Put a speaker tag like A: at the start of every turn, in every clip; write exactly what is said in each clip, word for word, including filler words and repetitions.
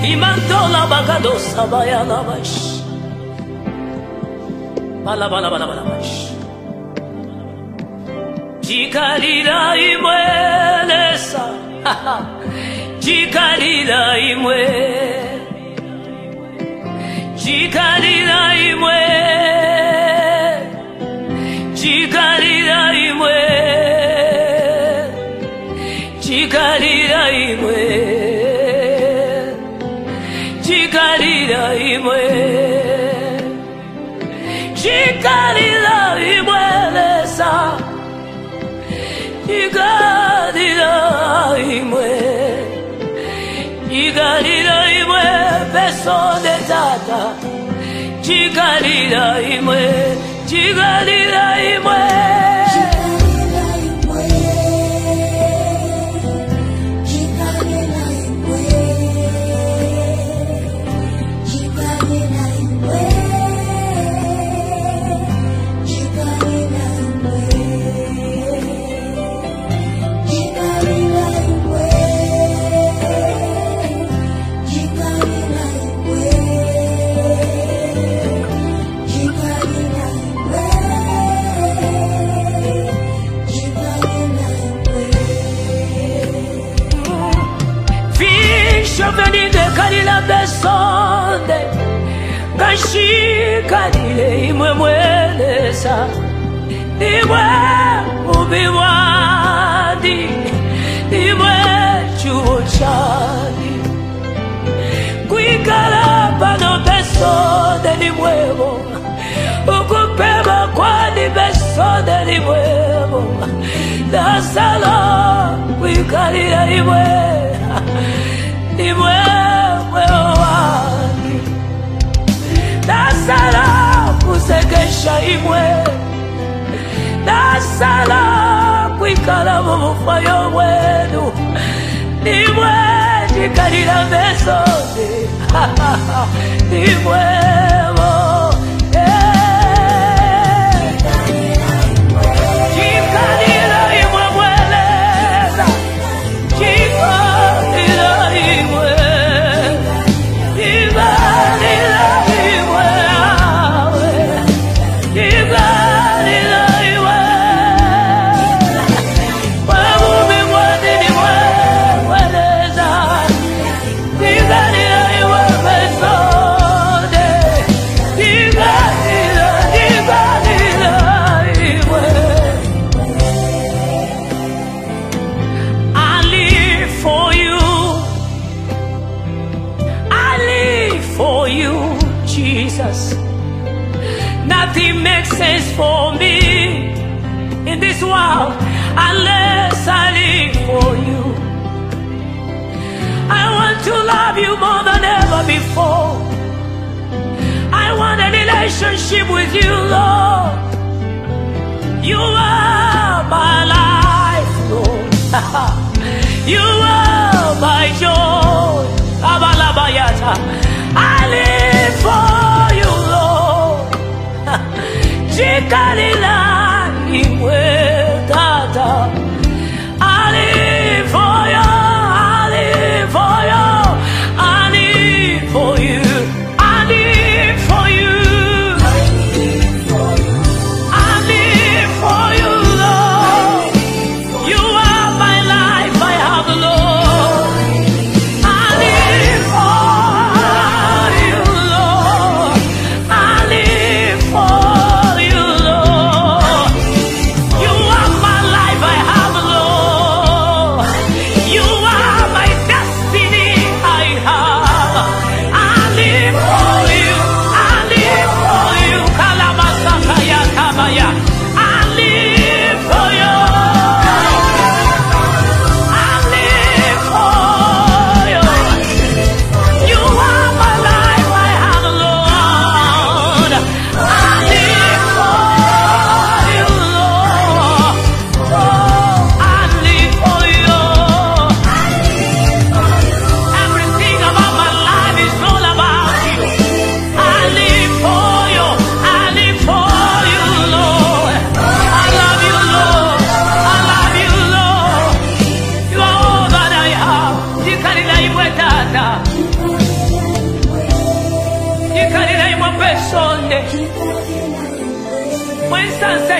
A: Imandola bagado sabaya lavash. Bala bala bala bala bash. Jikarira imwelesa. Jikarira imwe. Jikarira imwe. Jikarira imwe. Jikarira imwe. Jikarira imwe. Jikarira imwe lesa. Jikarira imwe. Jikarira imwe beso de tata. Jikarira imwe. Jikarira imwe. Venide kalila besonde Gashi kalile imwe mwelesa Imwe ubiwadi Imwe chuo chani Kuikala pano besonde ni mwevo Ukupema kwa ni besonde ni mwevo Dasala kuikalila imwe Imwe mwewani Dasala kusekesha imwe Dasala kuikala mumufayo mwenu Imwe jikalila mesode Imwe mo Jikalila imwe mweleza Jikalila imwe Nothing makes sense for me in this world unless I live for you. I want to love you more than ever before. I want a relationship with you, Lord. You are my life, Lord. You are my joy. I live for you, Lord. Jikalila imwe tata. I live for you, I live for you, I live for you, I live for you, I live for you, Lord. You are my life, I have the Lord. I live for you, Lord. I live for you, Lord.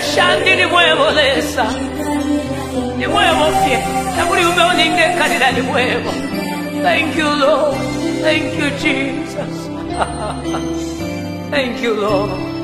A: shandi ni mwevo lesa ni mwevo fye nakuli umeoninge kalila ni mwevo. Thank you, Lord. Thank you, Jesus. Thank you, Lord.